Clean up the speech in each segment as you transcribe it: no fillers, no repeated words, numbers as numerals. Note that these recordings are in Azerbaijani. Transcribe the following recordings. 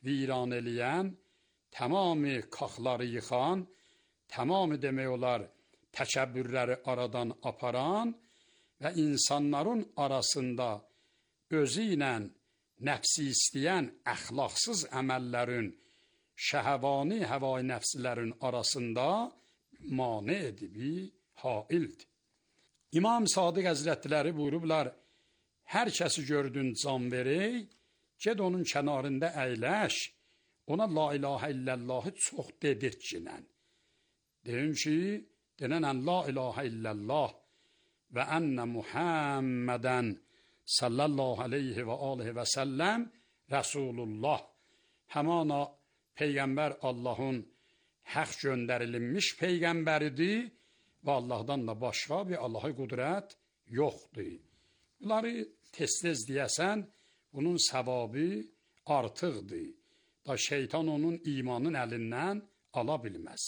viran eləyən, tamamı kaxları yıxan, tamamı demək olar təkəbbürləri aradan aparan və insanların arasında özü ilə nəfsi istəyən əxlaqsız əməllərin, şəhəvani həvai nəfslərin arasında mane edibi haildir. İmam Sadiq Həzrətləri buyurublar, hər kəsi gördün can verək, ged onun kənarında əyləş, ona la ilahə illallahı çox dedirtcinən. Deyim ki, denənən la ilahə illallah və ənə Muhammədən sallallahu aleyhi və aleyhi və səlləm Rəsulullah. Həmana Peyğəmbər Allahın həq göndərilmiş Peyğəmbəridir və Allahdan da başqa bir Allah'a qudrət yoxdur. Bunları tez-tez deyəsən, bunun səvabı artıqdır. Da şeytan onun imanın əlindən ala bilməz.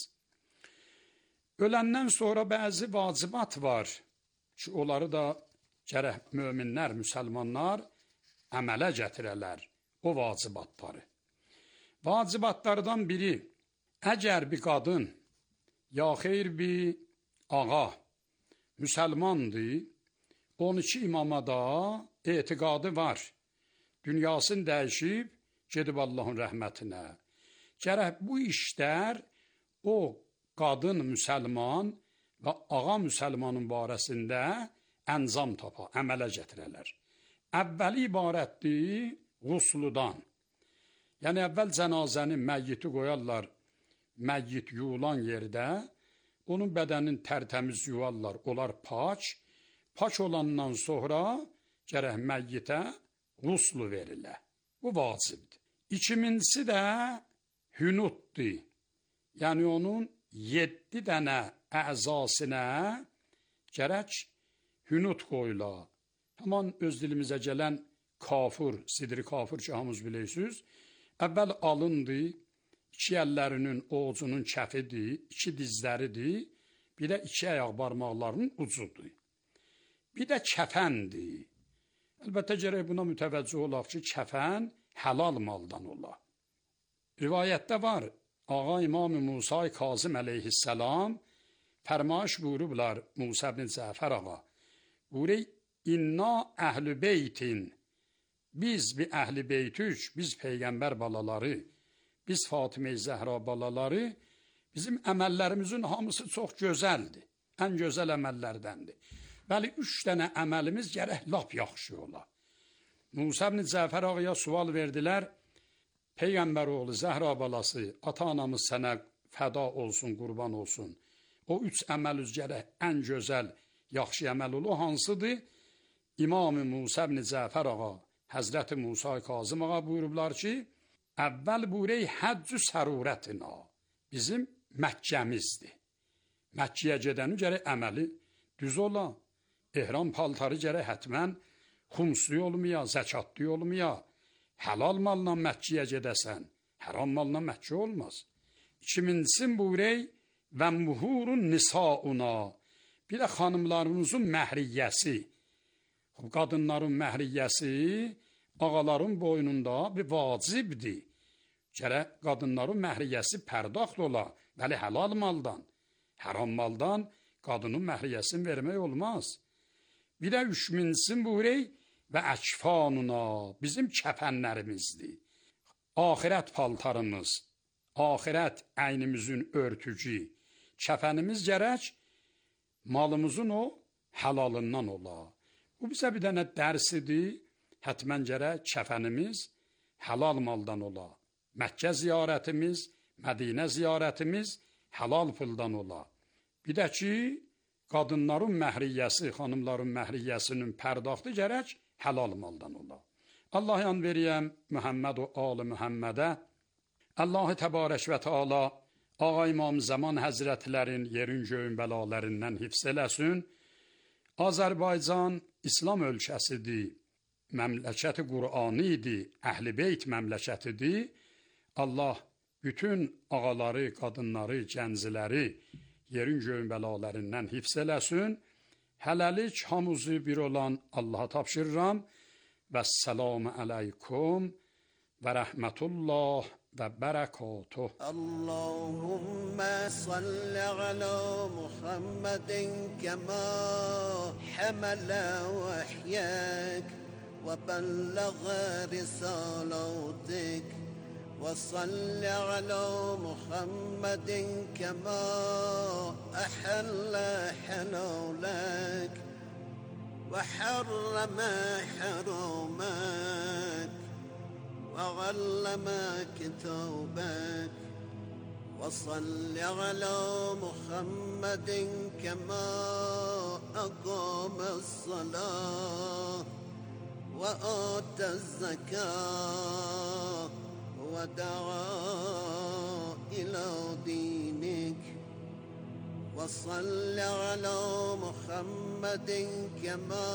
Öləndən sonra bəzi vacibat var ki, onları da gərək möminlər, müsəlmanlar əmələ gətirələr o vacibatları. Vacibatlardan biri, əgər bir qadın, ya xeyr bir ağa, müsəlmandır, 12 imama da etiqadı var. Dünyasını dəyişib, gedib Allahın rəhmətinə. Gərək bu işlər o qadın müsəlman və ağa müsəlmanın barəsində əncam tapa, əmələ gətirələr. Əvvəli ibarətdir qusludan. Yəni, əvvəl cənazəni, məyyiti qoyarlar, məyyit yuulan yerdə, onun bədənin tərtəmiz yuvarlar, onlar pak olandan sonra gərək məyyitə quslu verilə. Bu vacibdir. İkincisi də hünutdur. Yəni, onun 7 dənə əzasinə gərək hünut qoyula. Həman öz dilimizə gələn kafur, sidri kafur ki, hamız bilirsiniz, əvvəl alındır, 2 əllərinin ovucunun kəfidir, 2 dizləridir, bir də 2 ayaq barmaqlarının ucudur. Bir də kəfəndir. Əlbəttə gərək buna mütəvəccüh olaq ki, kəfən həlal maldan ola. Rivayətdə var, Ağa İmam-ı Musa Kazım əleyhissalam fərmaş buyurublar Musa ibn Cəfər ağa. Buyuruq, inna əhl-i beytin, biz bir əhl-i beytük, biz Peyğəmbər balaları, biz Fatimə-i Zəhra balaları, bizim əməllərimizin hamısı çox gözəldir, ən gözəl əməllərdəndir. Bəli, 3 dənə əməlimiz gərək lap yaxşı ola. Musa ibn Cəfər ağaya sual verdilər, Peyğəmbər oğlu Zəhra balası, ata-anamız sənə fəda olsun, qurban olsun. O 3 əməl üzgərək ən gözəl, yaxşı əməl o hansıdır? İmam-ı Musa ibn Cəfər ağa, Həzrəti Musa Kazım ağa buyurublar ki, əvvəl buyurək həccü sərurətina, bizim Məkkəmizdir. Məkkiyə gedəni gərək əməli düz ola, ehram paltarı gərək hətmən xumslu olmaya, zəkatlı olmaya, həlal malla Məkkiyə gedəsən, haram malla Məkkə olmaz. İkincisi buyurək və muhurun nisauna, bir də xanımlarımızın məhriyyəsi, qadınların məhriyyəsi ağaların boynunda bir vacibdir. Gərək qadınların məhriyyəsi pərdaxtlı ola, bəli həlal maldan, haram maldan qadının məhriyyəsini vermək olmaz. Bir də üçüncüsü buyurək və əkfanuna, bizim kəfənlərimizdir. Ahirət paltarımız, ahirət əynimizin örtücü, kəfənimiz gərək malımızın o həlalından ola. Bu bizə bir dənə dərsidir, hətmən gərək kəfənimiz həlal maldan ola. Məkkə ziyarətimiz, Mədinə ziyarətimiz həlal puldan ola. Bir də ki, qadınların məhriyyəsi, xanımların məhriyyəsinin pərdaxtı gərək həlal maldan ola. Allah yan veriyəm Muhammed o al-ı Muhammedə. Allah-u Təbarək və Teala Ağa İmam Zaman Həzrətlərin yerin göyün bəlalərindən hifz eləsin. Azərbaycan İslam ölkəsidir, məmləkəti Qur'anidir, Əhl-i Beyt məmləkətidir. Allah bütün ağaları, qadınları, gənciləri yerin göyün bəlalərindən hifz eləsin. Hələlik hamımızı bir olan Allaha tapşırıram. Vəssalamu aleykum و رحمت الله و برکاته. اللهم صل على محمد كما حمل وحيك وبلغ رسالاتك، وصل على محمد كما أحل حلالك وحرم حرامك وعلم كتابك، وصل على محمد كما أقام الصلاة وآتى الزكاة ودعا إلى دينك، وصل على محمد كما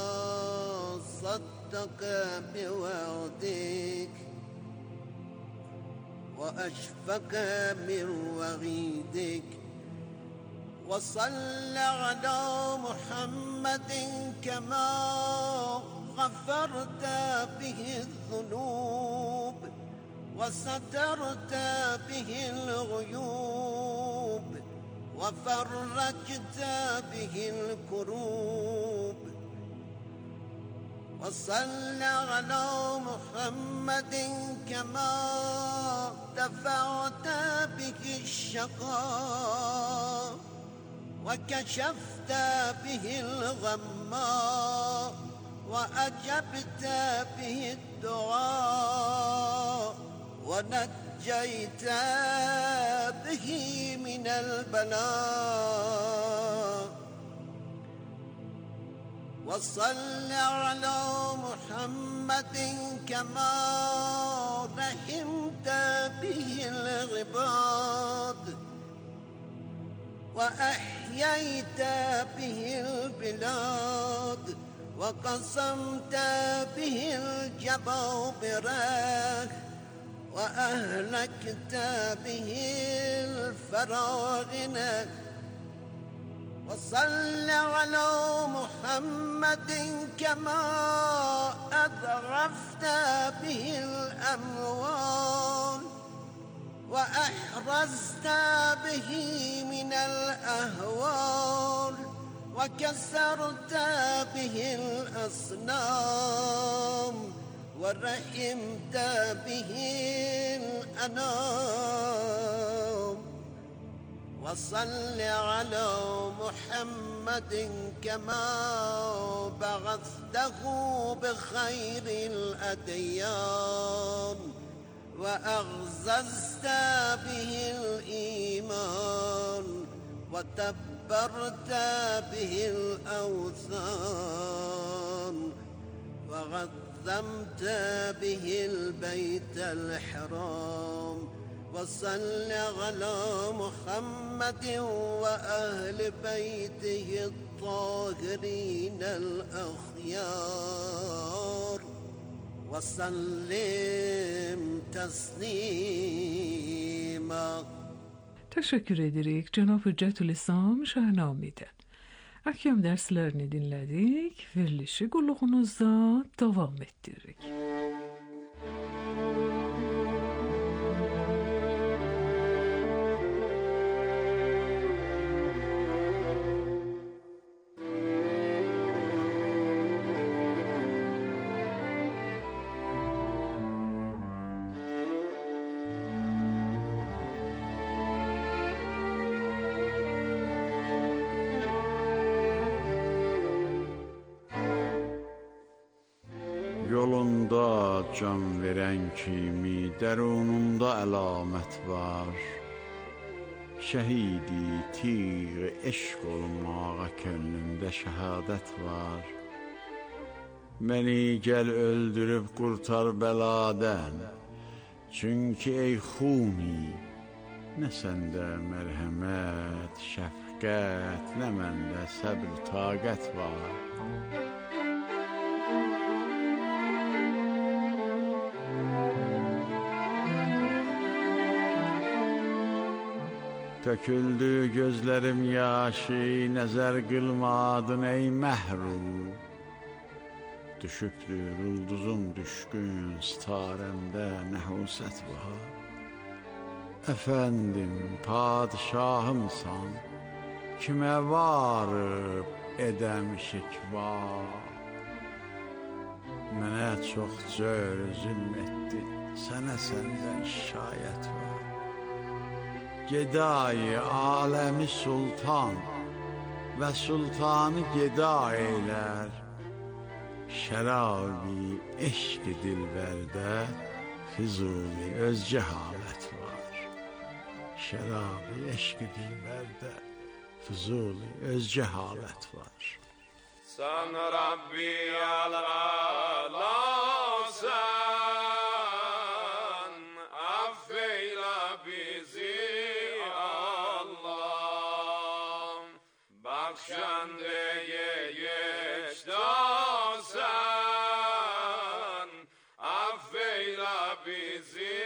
صدق بوعدك وأشفق من وعيدك، وصل على محمد كما غفرت به الذنوب وسترت به الغيوب وفرجت به الكروب، وصل على محمد كما دفعت به الشقاء وكشفت به الغماء وأجبت به الدعاء ونجيت به من البلاء، وصل على محمد كما رحمت به العباد وأحييت به البلاد وقسمت به الجبابرة وأهلكت به الفراعنة، وصل على محمد كما أضعفت به الأموال وأحرزت به من الأهوال وكسرت به الأصنام ورحمت به الأنام، وصل على محمد كما بعثته بخير الأديان وأعززت به الإيمان وتبرت به الأوثان وعظمت به البيت الحرام، وصل على محمد وأهل بيته الطاهرين الأخيار وسلم تسلیما. Teşekkür ederek Cenab-ı Hüccetülislam şahnamiden. Ahkam derslerini dinledik. Verilişi kulluğunuzda devam ettirdik. Yolunda can veren kimi dərununda əlamət var. Şəhidi tiğ eşq olmağa könlümdə şəhadət var. Məni gəl öldürüb qurtar bəladən. Çünki ey xuni, nə səndə mərhəmət, şəfqət, nə məndə səbr, taqət var. Töküldü gözlərim yaşı, nəzər qılmadın ey məhrum. düşübdür ulduzum düşkün, sitarəmdə nəhusət var. Əfəndim, padişahımsan, kimə varıb edəm şikvar. Mənə çox cör zülm etdi, sənə səndən şikayət var. Gedayı aləmi sultan və sultanı geda eylər. Şərabi eşq-i dilbərdə Füzuli özgə halət var. Şərabi eşq-i dilbərdə Füzuli özgə halət var. Sen Rabbi al-Alasan, affeyle bizi Allah, bakşandeye geçtasan, affeyle bizi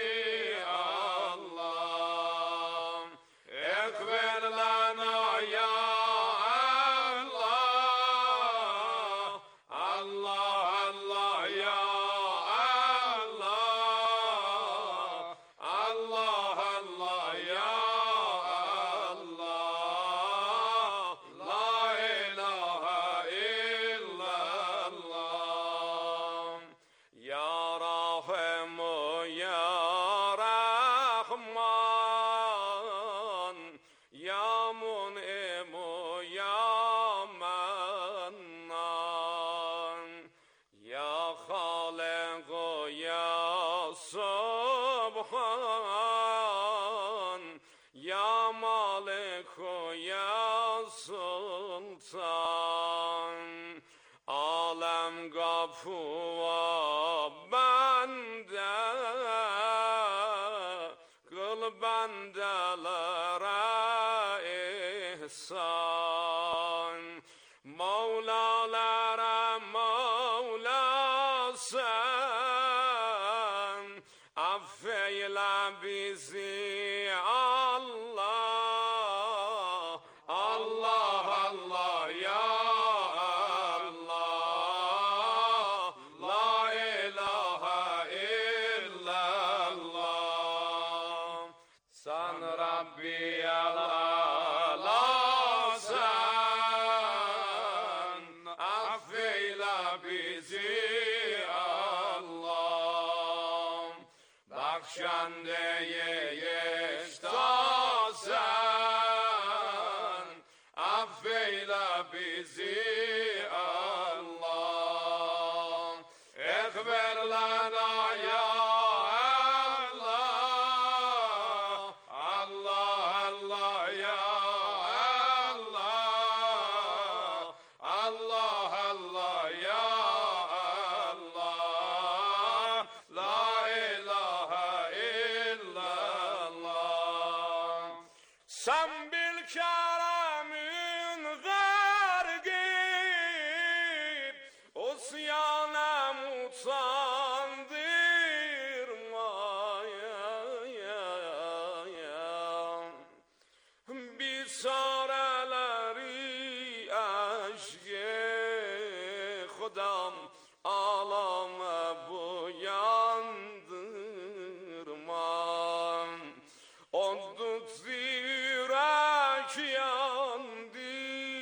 Allah, ekber lana ya Ya Malik ya Sultan, alem kapıva bende, kıl bendelere ihsan. Mevlalara Mevla sen, affeyle bizi Allah, Allah, Allah ya Allah, la ilahe illallah. Sen Rabbi al-Alasan, affeyle bizi Allah, bakşandeye geçtasan, affeyle bizi Allah, ekber lana ya Allah, Allah, Allah ya Allah, Allah, Allah ya Allah, la ilahe illallah. Sen bil keremin gargib, usyana mutandırmaya, bisareleri aşk-ı Khudam alame buyandırma. Odut zirek yandı,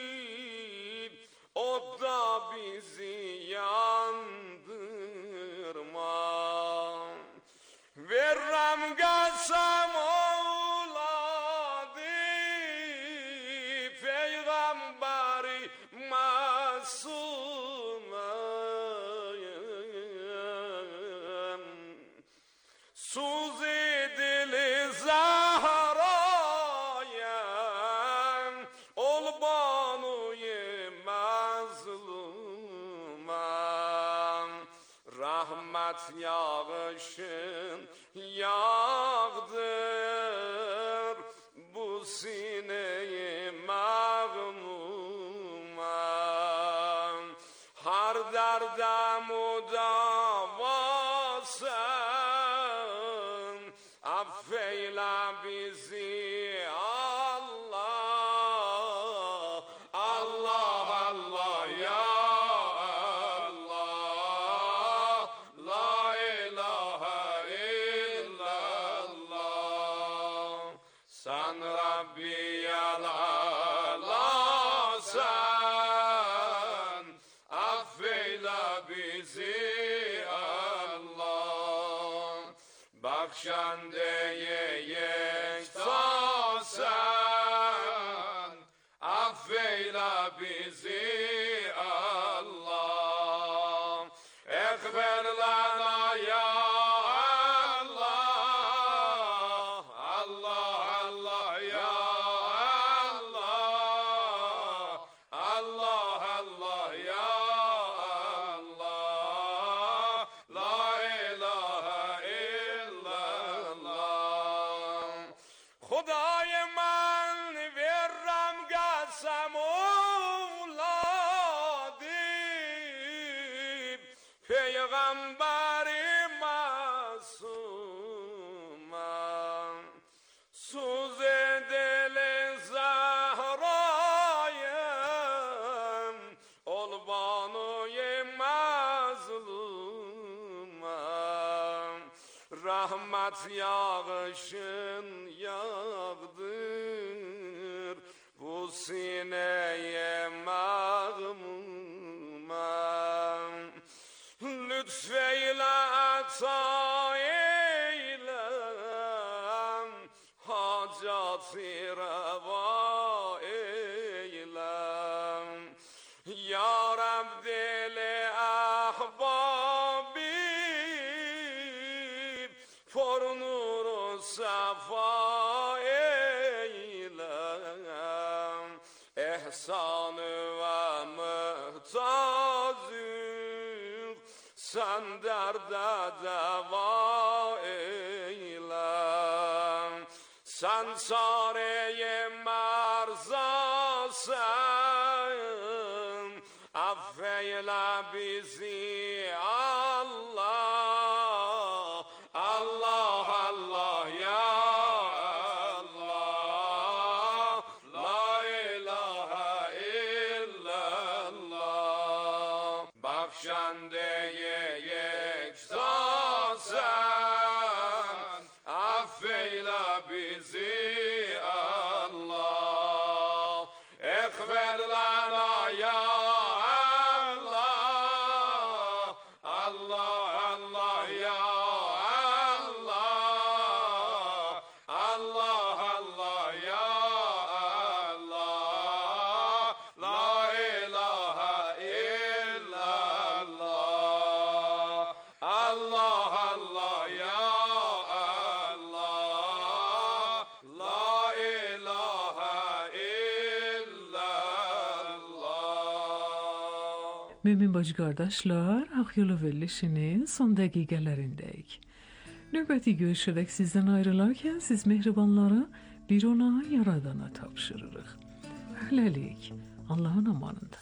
o da bizi yandırma. Verrem gelsem oğladı, peygamberi masume. Suzi dili Zahra'yem, ol banuyi mazlumem. Rahmet yağışın yağdır bu sineyi mağmumem. Har derde mudavasın, affeyle bizi Allah, Allah, Allah ya Allah, Sen Rabbiyel Alâsen, affeyle bizi Allah. Bakşandeye yektasen, affeyle bizi Allah. Ekber lana ya Allah, Allah, Allah ya Allah, Allah, Allah ya Allah, la ilahe illallah. Khudai man verram qasam uladim, Peygambari masumam, Suze dili zahrayım, ol banuye mazlumam. Rahmet yağışın yağdır bu sineye mağmumam. Lütfeyle ata eyle, hacatı reva eyle. Ya Rab dili ahbabi, for nuru safa eyle. Ehsanı ve muhtacım, sen derde deva eyle. Sen çareye marzasın, affeyle bizi Allah. Allah, Allah ya Allah, la ilahe illallah. Bakşandeye yektasen, affeyle bizi Allah. Ekber lana ya Allah, Allah, Allah ya Allah, Allah, Allah ya Allah, la ilahe illallah. Allah, Allah ya Allah, la ilahe illallah. Mümin bacı qardaşlar, Akyolu verilişinin son dəqiqələrindəyik. Növbəti görüşərək sizdən ayrılarkən siz mehribanlara bir ona yaradana tapşırırıq. Hələlik, Allahın amanında.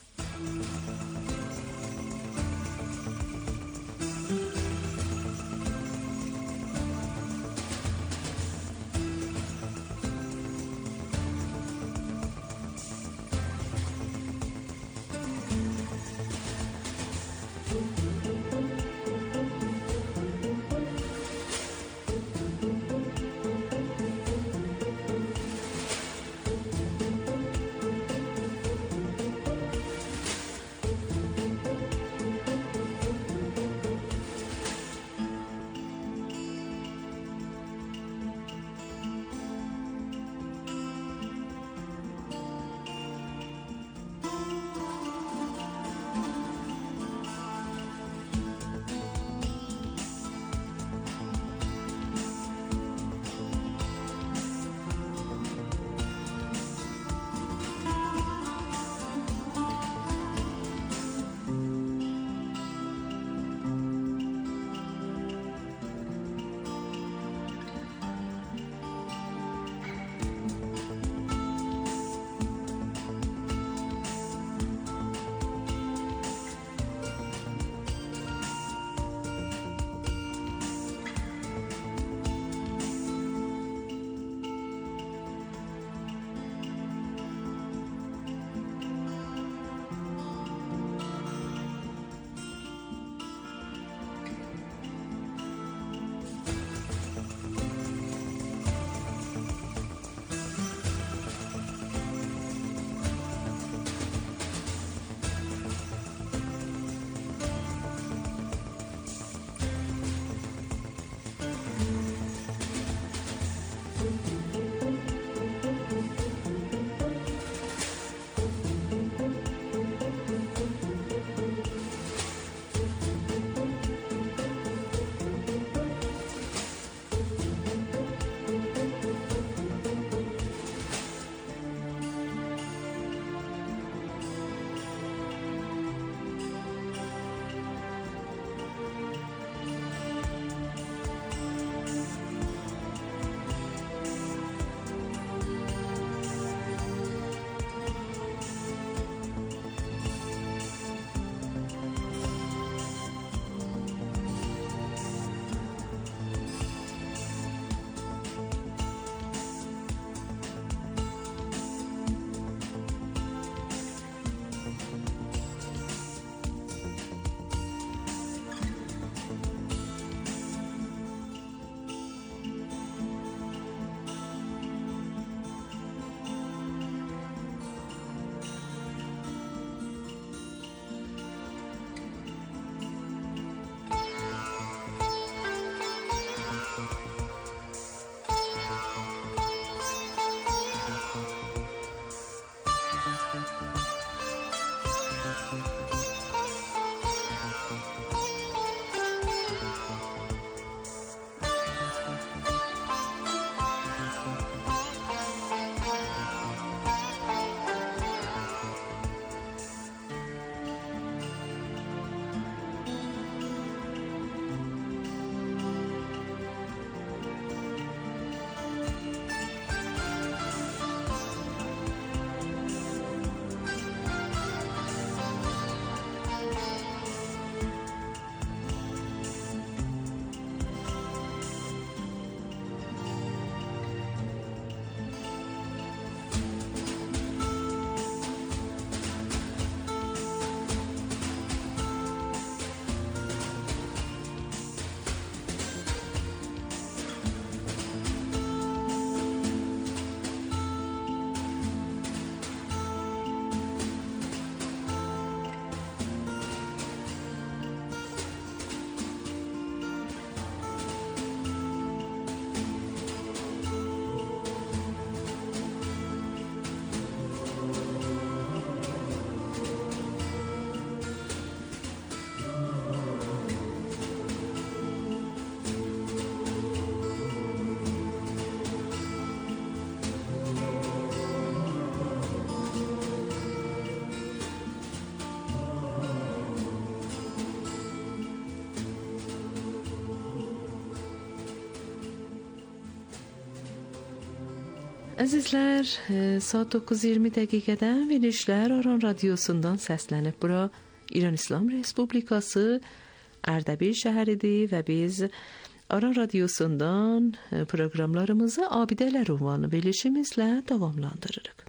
Əzizlər, saat 9:20 dəqiqədən verilişlər Aran Radiosundan səslənib. Bura İran İslam Respublikası Ərdəbil şəhəridir və biz Aran Radiosundan proqramlarımızı Abidələr ünvanlı verilişimizlə davamlandırırıq.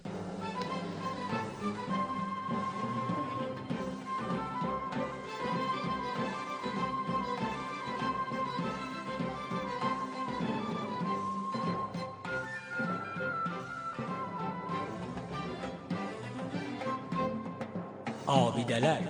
Abidələr.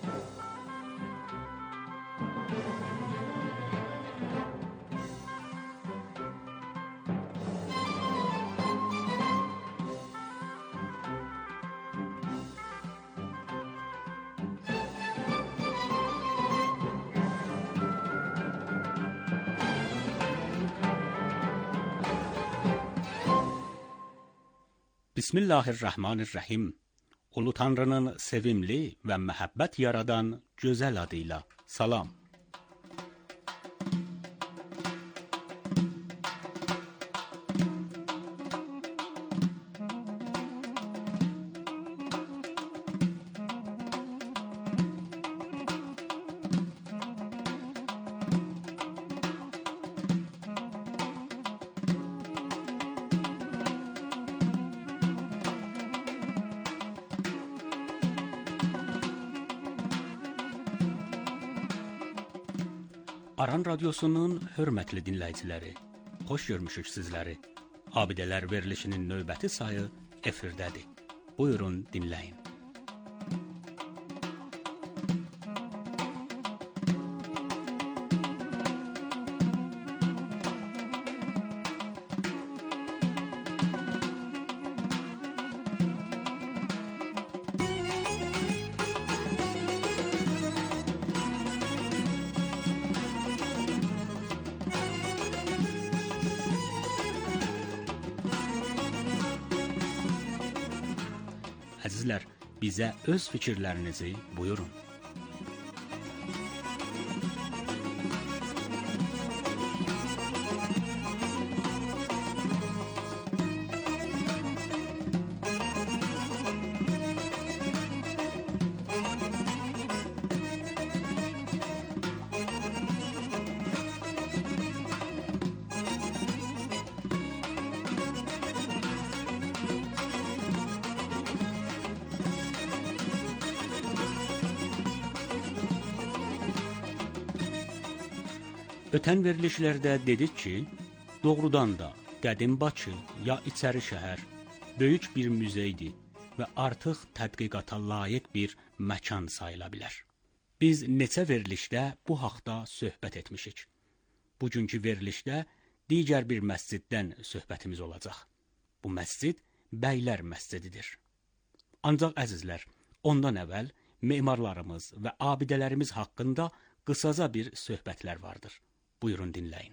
Bismillahirrahmanirrahim. Ulu Tanrı'nın sevimli ve məhəbbət yaradan gözəl adıyla salam. Aran Radiosunun hörmətli dinləyiciləri, xoş görmüşük sizləri. Abidələr verilişinin növbəti sayı efirdədir. Buyurun, dinləyin. Əzizlər, bizə öz fikirlərinizi buyurun. Ötən verilişlərdə dedik ki, doğrudan da qədim Bakı ya içəri şəhər böyük bir muzeydir və artıq tədqiqata layiq bir məkan sayıla bilər. Biz neçə verilişdə bu haqda söhbət etmişik. Bugünkü verilişdə digər bir məsciddən söhbətimiz olacaq. Bu məscid Bəylər məscididir. Ancaq əzizlər, ondan əvvəl memarlarımız və abidələrimiz haqqında qısaca bir söhbətlər vardır. Buyurun dinləyin.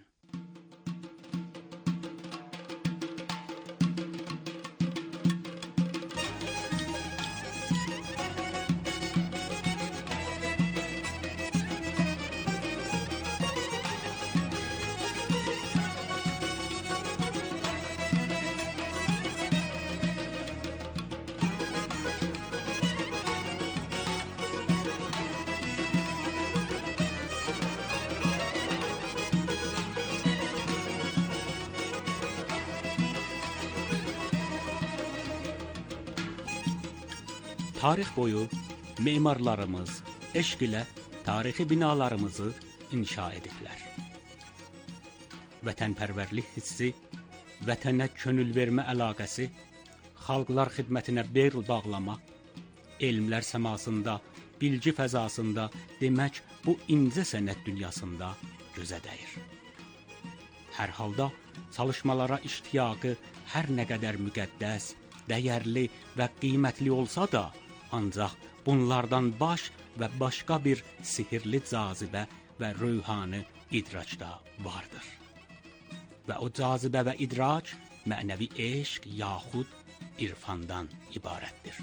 Tarix boyu memarlarımız eşq ilə tarixi binalarımızı inşa ediblər. Vətənpərvərlik hissi, vətənə könül vermə əlaqəsi, xalqlar xidmətinə bel bağlama, elmlər səmasında, bilgi fəzasında, demək bu incə sənət dünyasında gözə dəyir. Hər halda çalışmalara iştiyaqı hər nə qədər müqəddəs, dəyərli və qiymətli olsa da, ancaq bunlardan baş və başqa bir sihirli cazibə və röyhani idrac da vardır. Və o cazibə və idrac mənəvi eşq yaxud irfandan ibarətdir.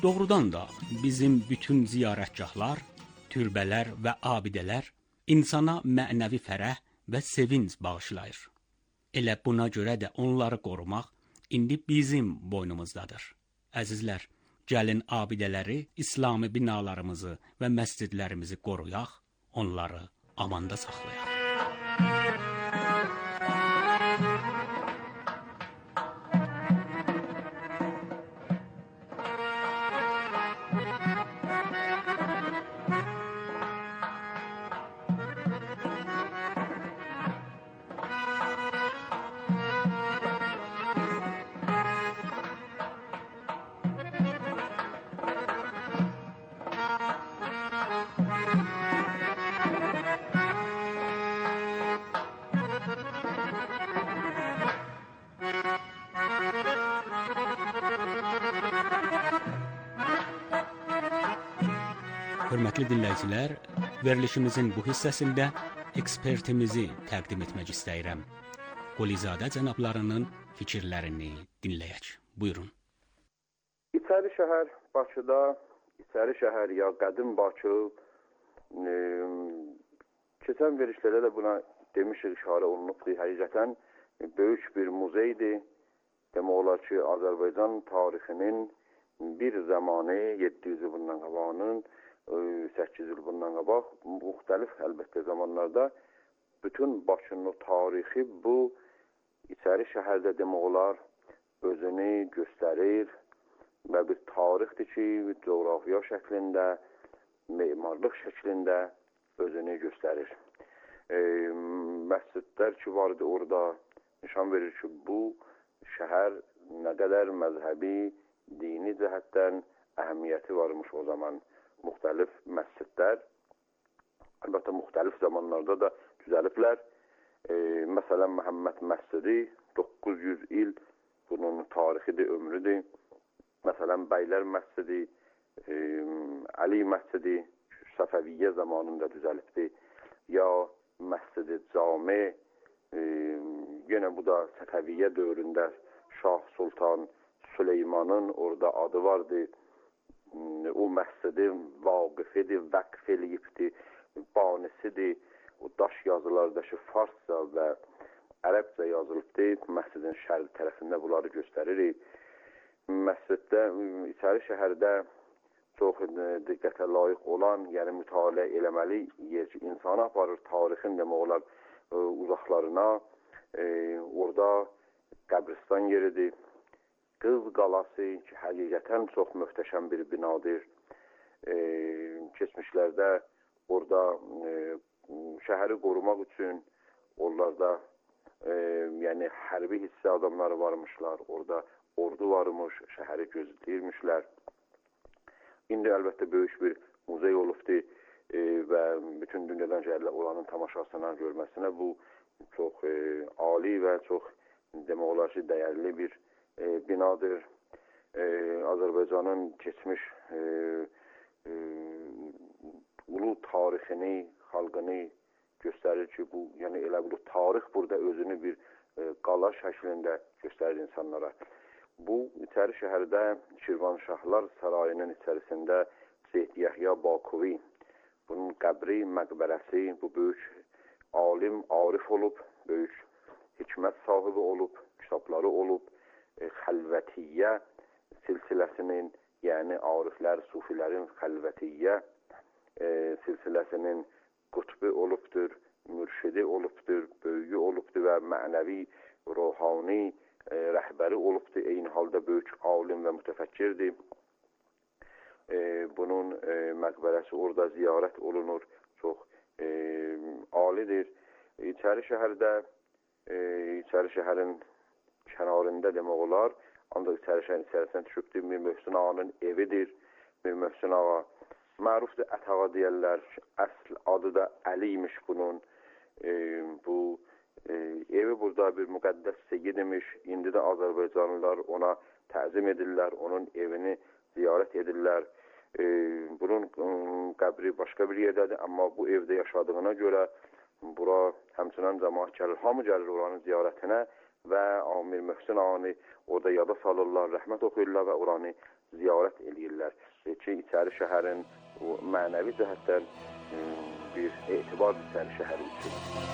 Doğrudan da bizim bütün ziyarətgahlar, türbələr və abidələr insana mənəvi fərəh və sevinc bağışlayır. Elə buna görə də onları qorumaq indi bizim boynumuzdadır. Əzizlər, gəlin abidələri, İslami binalarımızı və məscidlərimizi qoruyaq, onları amanda saxlayaq. Hörmətli dinləyicilər, verilişimizin bu hissəsində ekspertimizi təqdim etmək istəyirəm. Qulizadə cənablarının fikirlərini dinləyək. Buyurun. İçəri şəhər Bakıda, İçəri şəhər ya qədim Bakı, keçən verilişlərdə də buna demişik, işarə olunubdur. Həqiqətən böyük bir muzeydir. Demək olar ki, Azərbaycan tarixinin bir zamanı 700 il bundan qabağının 8 il bundan qabaq müxtəlif əlbəttə zamanlarda bütün Bakının tarixi bu İçəri şəhərdə demək olar özünü göstərir və bir tarixdir ki, coğrafiya şəklində, memarlıq şəklində özünü göstərir. Məscidlər ki vardı orada nişan verir ki, bu şəhər nə qədər məzhəbi, dini cəhətdən əhəmiyyəti varmış o zaman. Müxtəlif məscidlər, əlbəttə müxtəlif zamanlarda da düzəliblər. Məsələn, Məhəmməd məscidi 900 il bunun tarixidir, ömrüdür. Məsələn, Bəylər məscidi, Əli məscidi Səfəviyyə zamanında düzəlibdir. Ya Məscidi Cami, yenə bu da Səfəviyyə dövründə Şah Sultan Süleymanın orada adı vardı. O məscidi vaqifidir, vəqf eləyibdir, banisidir. O daş yazılardakı farsca və ərəbcə yazılıbdır. Məscidin şərq tərəfində bunları göstəririk. Məsciddə, İçəri şəhərdə çox diqqətə layiq olan, yəni mütaliə eləməli yer ki, insana aparır tarixin demək olar uzaqlarına. Orada qəbristan yeridir. Qız qalası ki, həqiqətən çox möhtəşəm bir binadır. Keçmişlərdə orada şəhəri qorumaq üçün onlarda yəni hərbi hissə adamları varmışlar. Orada ordu varmış, şəhəri gözləyirmişlər. İndi əlbəttə böyük bir muzey olubdur və bütün dünyadan gəlirlər oranın tamaşasına, görməsinə. Bu çox ali və çox demək olar ki, dəyərli bir binadır. Azərbaycanın keçmiş ulu tarixini, xalqını göstərir ki, bu, yəni elə bu tarix burada özünü bir qala şəklində göstərir insanlara. Bu, İçəri şəhərdə Şirvanşahlar Sarayının içərisində Seyid Yəhya Bakuvi, bunun qəbri, məqbərəsi, bu böyük alim, arif olub, böyük hikmət sahibi olub, kitabları olub, xəlvətiyyə silsiləsinin, yəni ariflər, sufilərin xəlvətiyyə silsiləsinin qutbu olubdur, mürşidi olubdur, böyüyü olubdur və mənəvi, ruhani rəhbəri olubdur. Eyni halda böyük alim və mütəfəkkirdir. Bunun məqbərəsi orada ziyarət olunur, çox alidir. İçəri şəhərdə, İçəri şəhərin kənarında demək olar, ancaq İçəri şəhərin içərisində düşübdür. Mir Möhsün Ağanın evidir. Mir Möhsün Ağa mərufdur, Ətağa deyərlər. Əsl adı da Əliymiş bunun. Bu evi burada bir müqəddəs seyid imiş. İndi də Azərbaycanlılar ona təzim edirlər, onun evini ziyarət edirlər. Bunun qəbri başqa bir yerdədir, amma bu evdə yaşadığına görə bura həmçinin cəmaət gəlir, hamı gəlir oranın ziyarətinə və Amir Möhsin ağanı orada yada salırlar, rəhmət oxuyurlar və oranı ziyarət edirlər ki, içəri şəhərin mənəvi cəhətdən bir etibar içəri şəhəri üçün.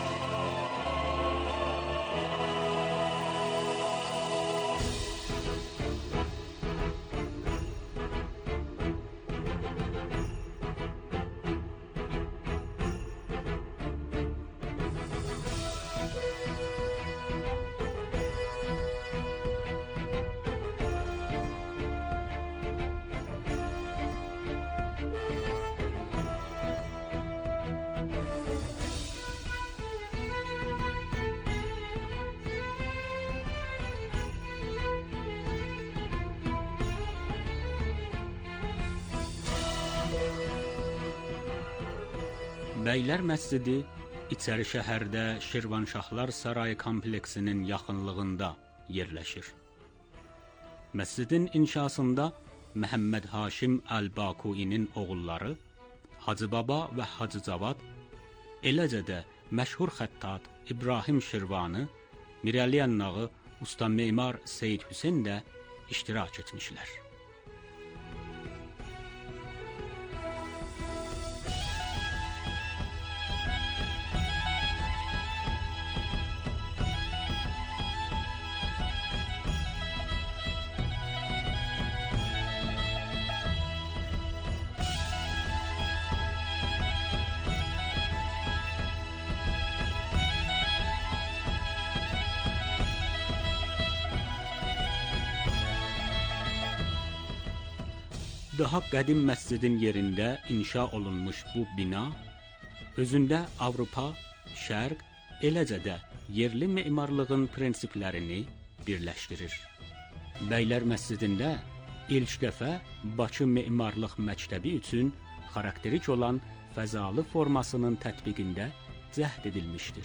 Bəylər məscidi içəri şəhərdə Şirvanşahlar Sarayı kompleksinin yaxınlığında yerləşir. Məscidin inşasında Məhəmməd Haşim Əl-Bakuinin oğulları Hacı Baba və Hacı Cavad, eləcə də məşhur xəttat İbrahim Şirvanı, Mirəliyan Nağı, Usta Memar Seyyid Hüseyn də iştirak etmişlər. Daha qədim məscidin yerində inşa olunmuş bu bina, özündə Avropa, Şərq, eləcə də yerli memarlığın prinsiplərini birləşdirir. Bəylər məscidində ilk dəfə Bakı Memarlıq Məktəbi üçün xarakterik olan fəzalı formasının tətbiqində cəhd edilmişdir.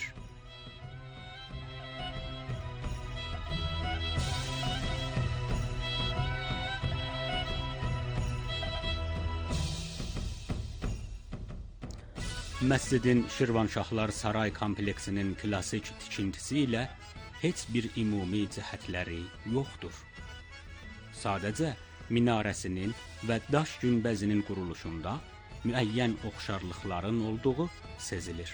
Məscidin Şirvanşahlar Saray kompleksinin klassik tikintisi ilə heç bir ümumi cəhətləri yoxdur. Sadəcə minarəsinin və daş günbəzinin quruluşunda müəyyən oxşarlıqların olduğu sezilir.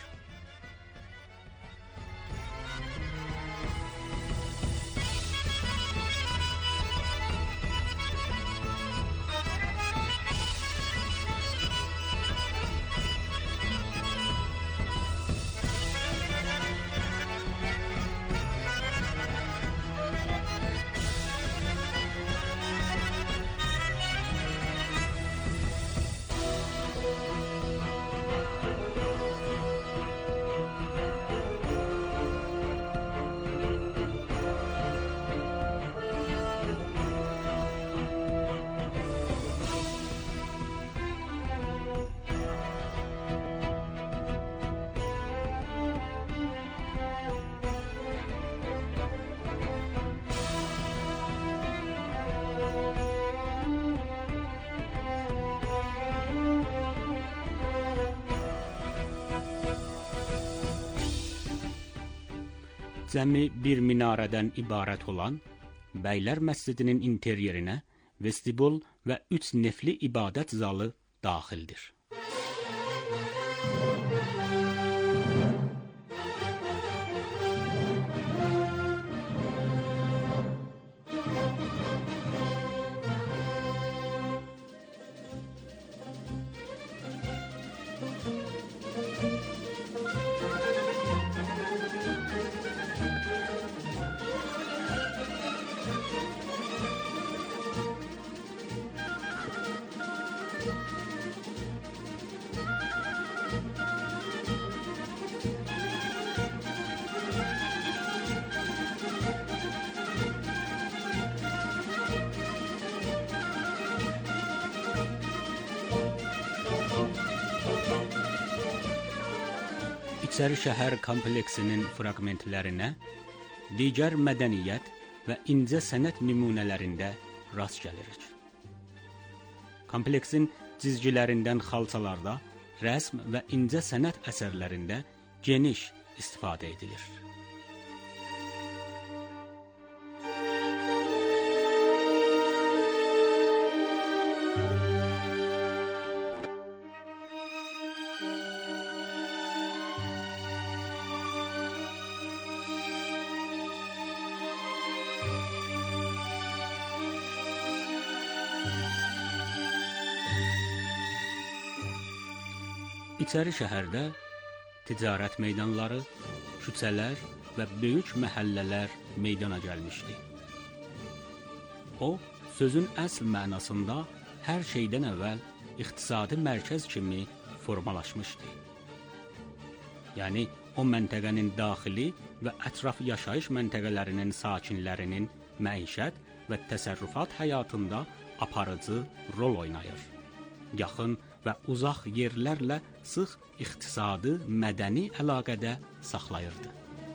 Cəmi bir minarədən ibarət olan Bəylər məscidinin interyerinə vestibul və 3 nefli ibadət zalı daxildir. İçəri şəhər kompleksinin fraqmentlərinə digər mədəniyyət və incə sənət nümunələrində rast gəlirik. Kompleksin cizgilərindən xalçalarda, rəsm və incə sənət əsərlərində geniş istifadə edilir. İçəri şəhərdə ticarət meydanları, küçələr və böyük məhəllələr meydana gəlmişdi. O, sözün əsl mənasında hər şeydən əvvəl iqtisadi mərkəz kimi formalaşmışdı. Yəni, o məntəqənin daxili və ətraf yaşayış məntəqələrinin sakinlərinin məişət və təsərrüfat həyatında aparıcı rol oynayır. Yaxın və uzaq yerlərlə sıx iqtisadi, mədəni əlaqədə saxlayırdı.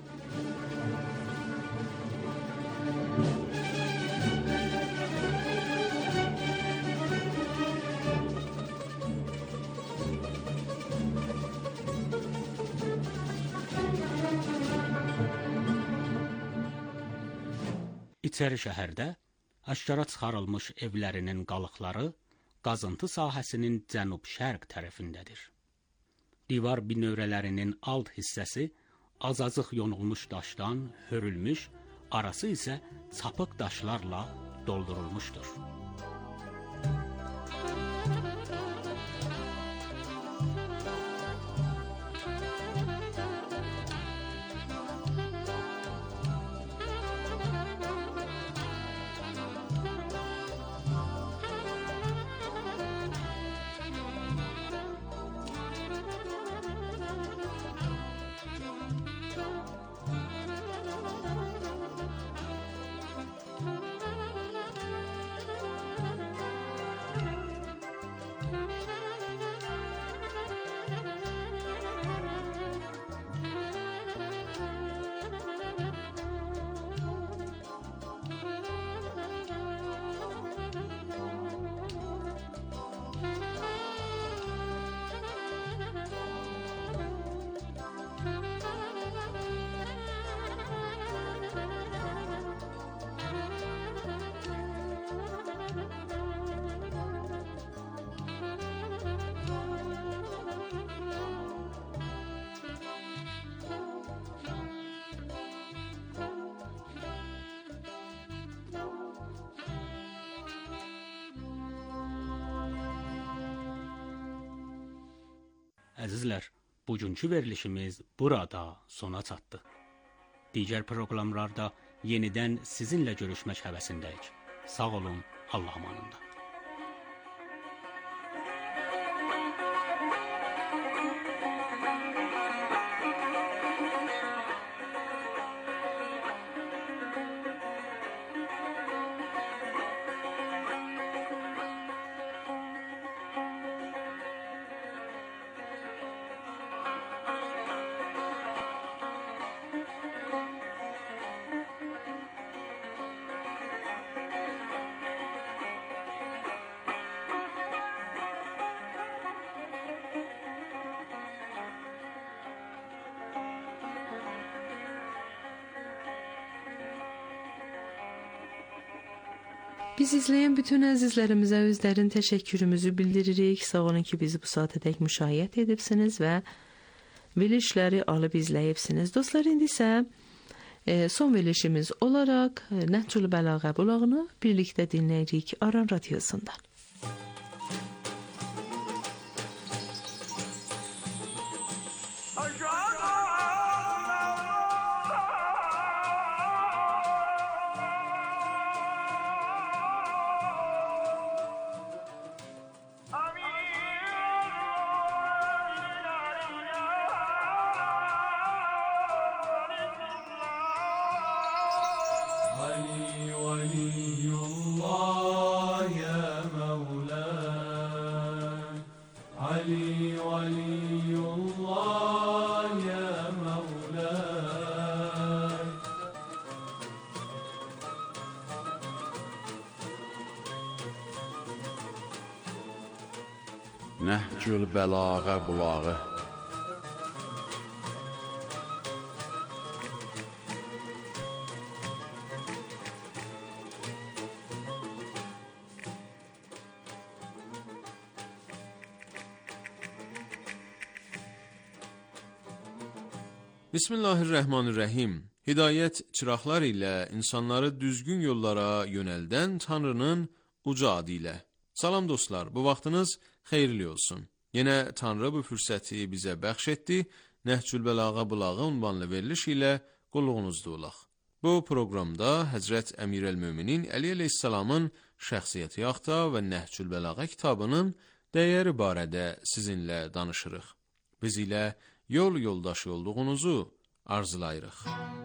İçəri şəhərdə aşkara çıxarılmış evlərinin qalıqları qazıntı sahəsinin cənub-şərq tərəfindədir. Divar binövrələrinin alt hissəsi azacıq yonulmuş daşdan hörülmüş, arası isə çapıq daşlarla doldurulmuşdur. Əzizlər, bugünkü verilişimiz burada sona çatdı. Digər proqramlarda yenidən sizinlə görüşmək həvəsindəyik. Sağ olun, Allah amanında. Biz izləyən bütün əzizlərimizə özlərin təşəkkürümüzü bildiririk. Sağ olun ki, bizi bu saatədək müşahidə edibsiniz və verilişləri alıb izləyibsiniz. Dostlar, indi isə son verilişimiz olaraq Nəhcül Bəlağə bulağını birlikdə dinləyirik Aran Radiosundan. Nəhcül Bəlağə bulağı. Bismillahirrahmanirrahim. Hidayət çıraqları ilə insanları düzgün yollara yönəldən Tanrının uca adı ilə. Salam dostlar, bu vaxtınız xeyirli olsun. Yenə Tanrı bu fürsəti bizə bəxş etdi. Nəhcül Bəlağa bulağı ünvanlı veriliş ilə qulluğunuzda olaq. Bu proqramda Həzrət Əmir el-Möminin Əli əleyhissalamın şəxsiyyəti haqqında və Nəhcül Bəlağa kitabının dəyəri barədə sizinlə danışırıq. Biz ilə yol yoldaşı olduğunuzu arzulayırıq.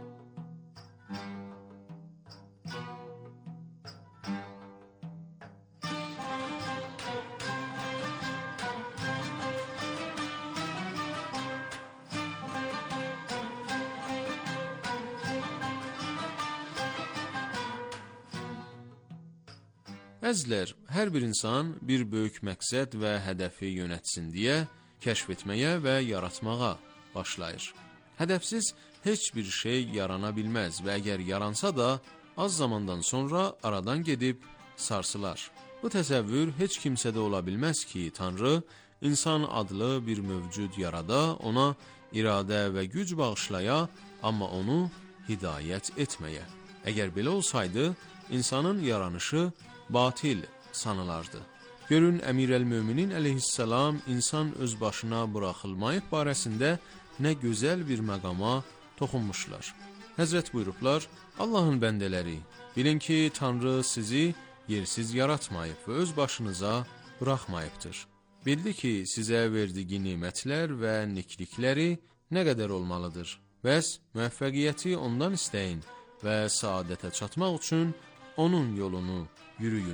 Əzizlər, hər bir insan bir böyük məqsəd və hədəfi yönətsin deyə kəşf etməyə və yaratmağa başlayır. Hədəfsiz heç bir şey yarana bilməz və əgər yaransa da az zamandan sonra aradan gedib sarsılar. Bu təsəvvür heç kimsədə ola bilməz ki, Tanrı insan adlı bir mövcud yarada, ona iradə və güc bağışlaya, amma onu hidayət etməyə. Əgər belə olsaydı, insanın yaranışı batil sanılardı. Görün, Əmir el-Möminin əleyhissalam insan öz başına buraxılmayıb barəsində nə gözəl bir məqama toxunmuşlar. Həzrət buyurublar, Allahın bəndələri, bilin ki, Tanrı sizi yersiz yaratmayıb və öz başınıza buraxmayıbdır. Bildi ki, sizə verdiyi nimətlər və niklikləri nə qədər olmalıdır. Bəs müvəffəqiyyəti ondan istəyin və saadətə çatmaq üçün onun yolunu yürüyün.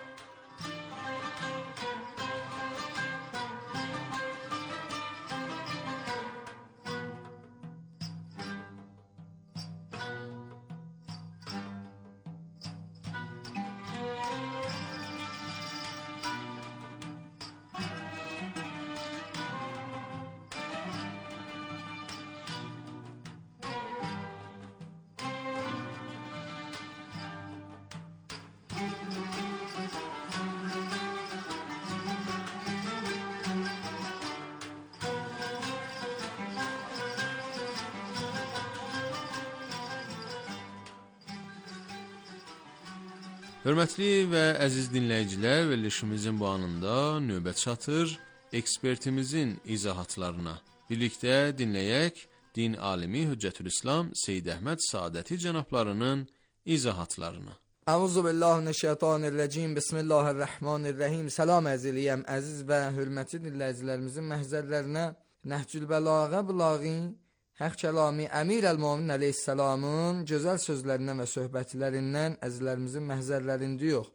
Hörmətli və əziz dinləyicilər, verilişimizin bu anında növbə çatır ekspertimizin izahatlarına. Birlikdə dinləyək din alimi Hüccətülislam Seyyid Əhməd Saadəti cənablarının izahatlarını. Əuzu billahi mineşşeytanirracim. Bismillahirrahmanirrahim. Salam əzizliyəm, əziz və hörmətli dinləyicilərimizin məhzərlərinə. Nəhcül Bəlağa bulağı Haq kəlami Əmir el-Möminin əleyhissalamın gözəl sözlərindən və söhbətlərindən əzizlərimizin məhzərlərində yox.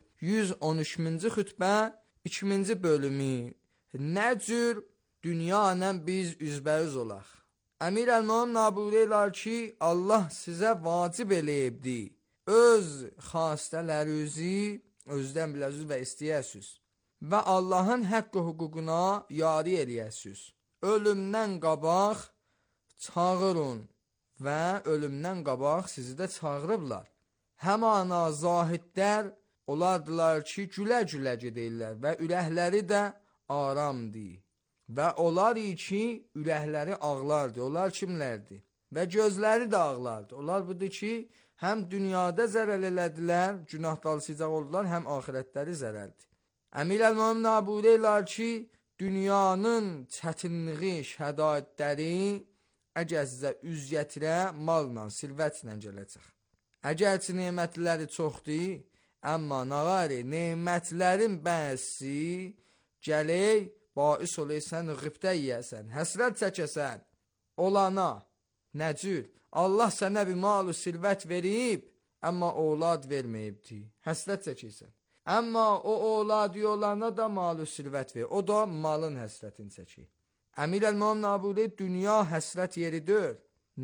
113-cü xütbə 2-ci bölümü. Nə cür dünya ilə biz üzbəüz olaq? Əmir el-Mömin buyururlar ki, Allah sizə vacib eləyibdi. Öz xastələrinizi özdən biləsiz və istəyəsiz. Və Allahın həqqı hüququna yari eləyəsiz. Ölümdən qabaq çağırın və ölümdən qabaq sizi də çağırıblar. Həmana zahidlər olardılar ki, gülə-gülə gedirlər və ürəkləri də aramdır. Və onlar ki, ürəkləri ağlardı. Onlar kimlərdir? Və gözləri də ağlardı. Onlar budur ki, həm dünyada zərər elədilər, günah dalsıcaq oldular, həm ahirətləri zərərdir. Əmir el-Mömin buyururlar ki, dünyanın çətinliyi, şədaitləri əgər sizə üz gətirə, malla, silvətlə gələcək. Əgərçi nemətləri çoxdur, amma nağari, nemətlərin bəzi gələk, bais olaysan, qıbdə yiyəsən, həsrət çəkəsən, olana, nəcür, Allah sənə bir mal-u silvət verib, amma oğlad verməyibdir, həsrət çəkirsən. Amma o oğlad yolana da mal-u silvət verir, o da malın həsrətini çəkir. Əmir el-Mömin buyurur, dünya həsrət yeridir.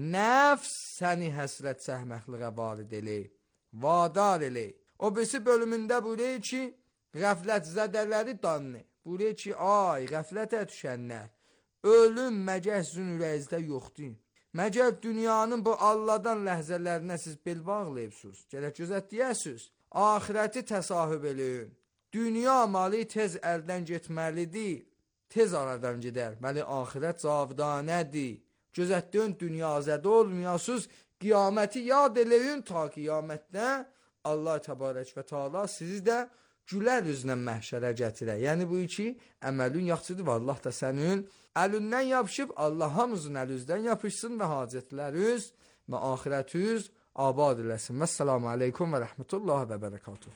Nəfs səni həsrət çəkməkliyə valid eləyir, vadar eləyir. O birisi bölümündə buyurur ki, qəflət zədələri danlı. Buyurur ki, ay, qəflətə düşənlər, ölüm məgər sizin ürəyinizdə yoxdur. Məgər dünyanın bu Allahdan ləhzələrinə siz bel bağlayıbsınız, gələk gözət deyəsiniz. Ahirəti təsahüb eləyin. Dünya malı tez əldən getməlidir. Tez aradan gedər, bəli, ahirət cavidanədir. Gözətdiyün dünyazədə olmayasınız, qiyaməti yad eləyin ta qiyamətdə Allah təbarək və taala sizi də gülər üzlə məhşərə gətirər. Yəni bu iki əməlin yaxşıdır və Allah da sənin əlindən yapışıb, Allah hamımızın əlinizdən yapışsın və hacətləriniz və axirətiniz abad eləsin. Vəssalamu aleykum və rəhmətullahi və bərəkatuhu.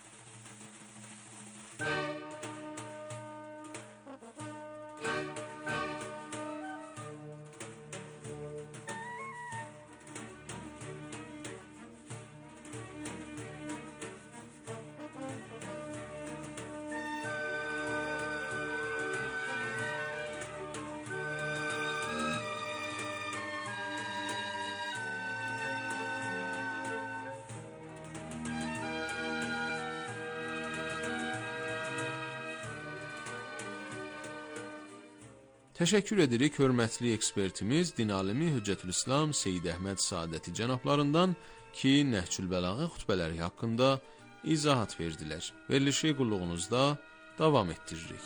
Təşəkkür edirik hörmətli ekspertimiz, din alimi Hüccətülislam Seyyid Əhməd Saadəti cənablarından ki, Nəhcül Bəlağə xutbələri haqqında izahat verdilər. Verilişi qulluğunuzda davam etdiririk.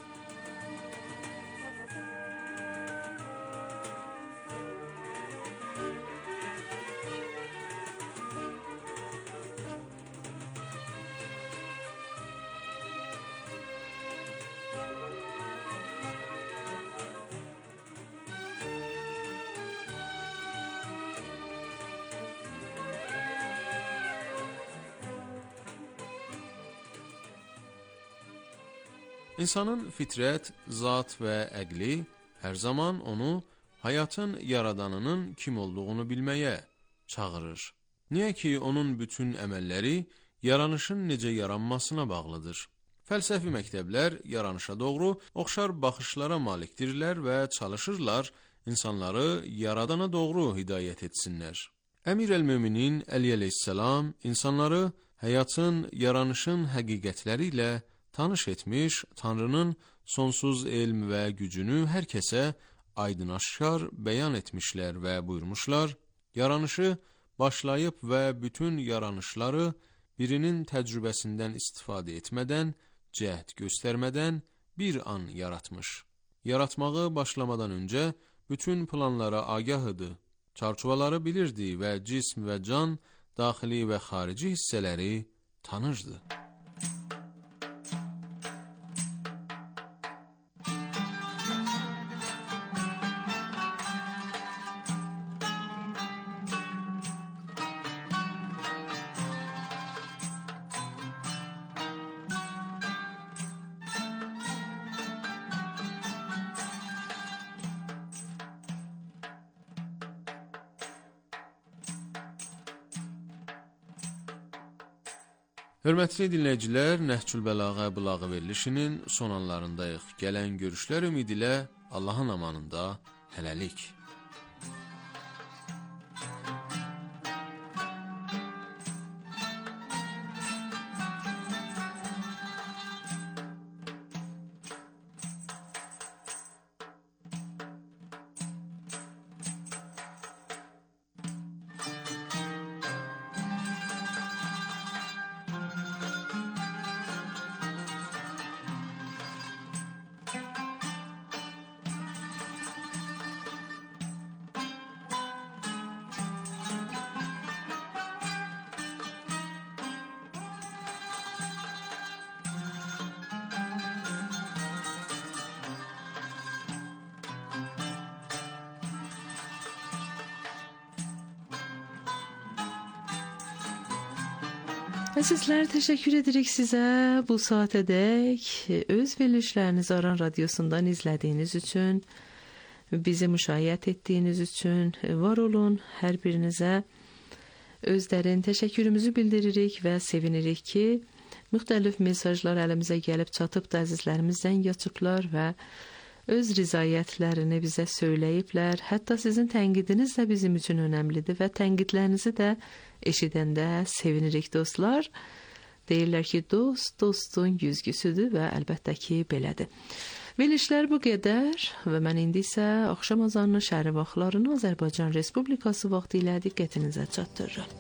İnsanın fitrət, zat və əqli hər zaman onu həyatın yaradanının kim olduğunu bilməyə çağırır. Niyə ki, onun bütün əməlləri yaranışın necə yaranmasına bağlıdır. Fəlsəfi məktəblər yaranışa doğru oxşar baxışlara malikdirlər və çalışırlar insanları yaradana doğru hidayət etsinlər. Əmir əl-Möminin Əli əleyhissalam insanları həyatın, yaranışın həqiqətləri ilə tanış etmiş, Tanrının sonsuz elm və gücünü hər kəsə aydın-aşkar bəyan etmişlər və buyurmuşlar, yaranışı başlayıb və bütün yaranışları birinin təcrübəsindən istifadə etmədən, cəhd göstərmədən bir an yaratmış. Yaratmağı başlamadan öncə bütün planlara agah idi, çarçuvaları bilirdi və cism və can, daxili və xarici hissələri tanırdı. Hörmətli dinləyicilər, Nəhcül Bəlağə bulağı verilişinin son anlarındayıq. Gələn görüşlər ümid ilə Allahın amanında hələlik. Əzizlər, təşəkkür edirik sizə bu saatədək öz verilişlərinizi Aran Radiosundan izlədiyiniz üçün, bizi müşahidə etdiyiniz üçün var olun. Hər birinizə öz dərin təşəkkürümüzü bildiririk və sevinirik ki, müxtəlif mesajlar əlimizə gəlib çatıb da əzizlərimiz zəng açıblar və öz rizayətlərini bizə söyləyiblər. Hətta sizin tənqidiniz də bizim üçün önəmlidir və tənqidlərinizi də eşidəndə sevinirik dostlar. Deyirlər ki, dost dostun güzgüsüdür və əlbəttə ki, belədir. Verilişlər bu qədər və mən indi isə axşam azanının şəhəri vaxtlarını Azərbaycan Respublikası vaxtı ilə diqqətinizə çatdırıram.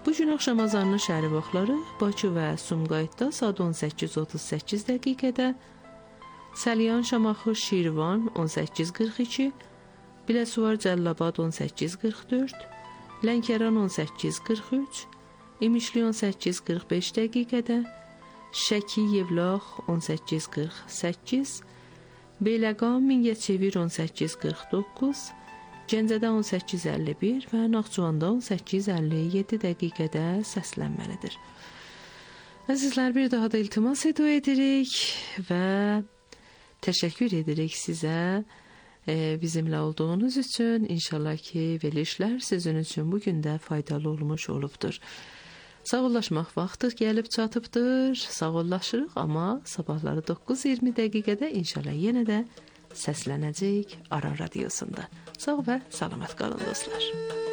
Bu gün axşam azanının şəhəri vaxtları Bakı və Sumqayıtda saat 18:38 dəqiqədə, Səlyan, Şamaxı, Şirvan 18:42, Biləsuvar, Cəllabad 18:44, Lənkəran 18:43, İmişli 18:45 dəqiqədə, Şəki, Yevlax 18:48, Beyləqam, Mingəçevir 18:49, Gəncədə 18:51 və Naxçıvanda 18:57 dəqiqədə səslənməlidir. Əzizlər, bir daha da iltimas edirik və təşəkkür edirik sizə bizimlə olduğunuz üçün. İnşallah ki, verilişlər sizin üçün bu gün də faydalı olmuş olubdur. Sağollaşmaq vaxtı gəlib çatıbdır. Sağollaşırıq, amma sabahları 9:20 dəqiqədə inşallah yenə də səslənəcək Aran Radiosunda. Sağ və salamat qalın dostlar.